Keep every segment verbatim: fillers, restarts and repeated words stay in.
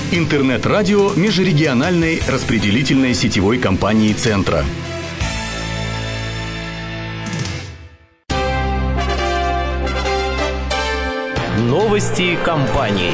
Интернет-радио межрегиональной распределительной сетевой компании «Центра». Новости компании.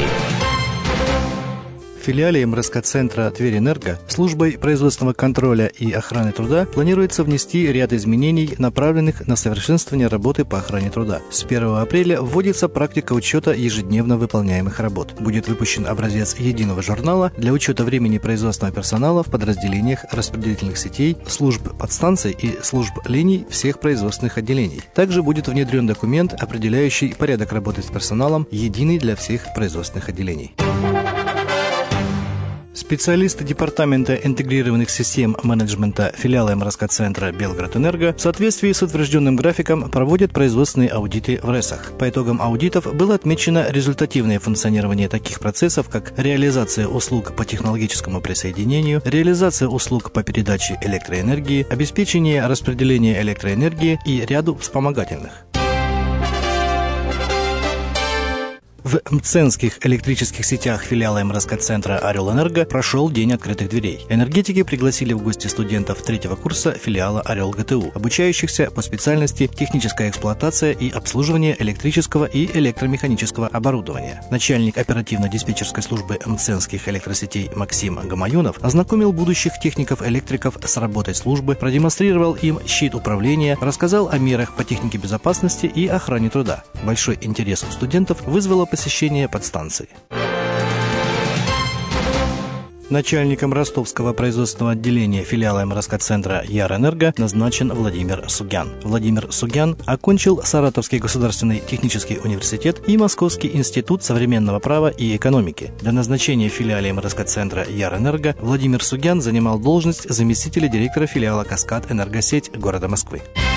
В филиале МРСК-центра «Тверь-Энерго» службой производственного контроля и охраны труда планируется внести ряд изменений, направленных на совершенствование работы по охране труда. С первого апреля вводится практика учета ежедневно выполняемых работ. Будет выпущен образец единого журнала для учета времени производственного персонала в подразделениях распределительных сетей, служб подстанций и служб линий всех производственных отделений. Также будет внедрен документ, определяющий порядок работы с персоналом, единый для всех производственных отделений. Специалисты Департамента интегрированных систем менеджмента филиала МРСК-центра «Белгород-Энерго» в соответствии с утвержденным графиком проводят производственные аудиты в РЭСах. По итогам аудитов было отмечено результативное функционирование таких процессов, как реализация услуг по технологическому присоединению, реализация услуг по передаче электроэнергии, обеспечение распределения электроэнергии и ряду вспомогательных. В МЦЕНских электрических сетях филиала МРСК-центра «Орел-Энерго» прошел День открытых дверей. Энергетики пригласили в гости студентов третьего курса филиала «Орел-ГТУ», обучающихся по специальности техническая эксплуатация и обслуживание электрического и электромеханического оборудования. Начальник оперативно-диспетчерской службы МЦЕНских электросетей Максим Гамаюнов ознакомил будущих техников-электриков с работой службы, продемонстрировал им щит управления, рассказал о мерах по технике безопасности и охране труда. Большой интерес у студентов вызвало посещение подстанции. Начальником ростовского производственного отделения филиала МРСК-центра Яр-Энерго назначен Владимир Сугян. Владимир Сугян окончил Саратовский государственный технический университет и Московский институт современного права и экономики. До назначения в филиале МРСК-центра Яр-Энерго Владимир Сугян занимал должность заместителя директора филиала «Каскад Энергосеть» города Москвы.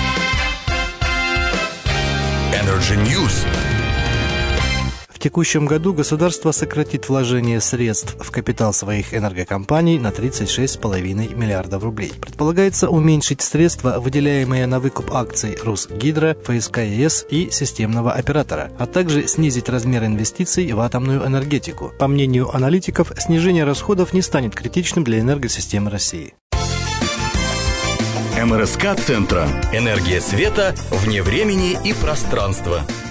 Energy News. В текущем году государство сократит вложение средств в капитал своих энергокомпаний на тридцать шесть целых пять десятых миллиардов рублей. Предполагается уменьшить средства, выделяемые на выкуп акций Русгидро, ФСК-ЕС и системного оператора, а также снизить размер инвестиций в атомную энергетику. По мнению аналитиков, снижение расходов не станет критичным для энергосистемы России. МРСК-центра. Энергия света вне времени и пространства.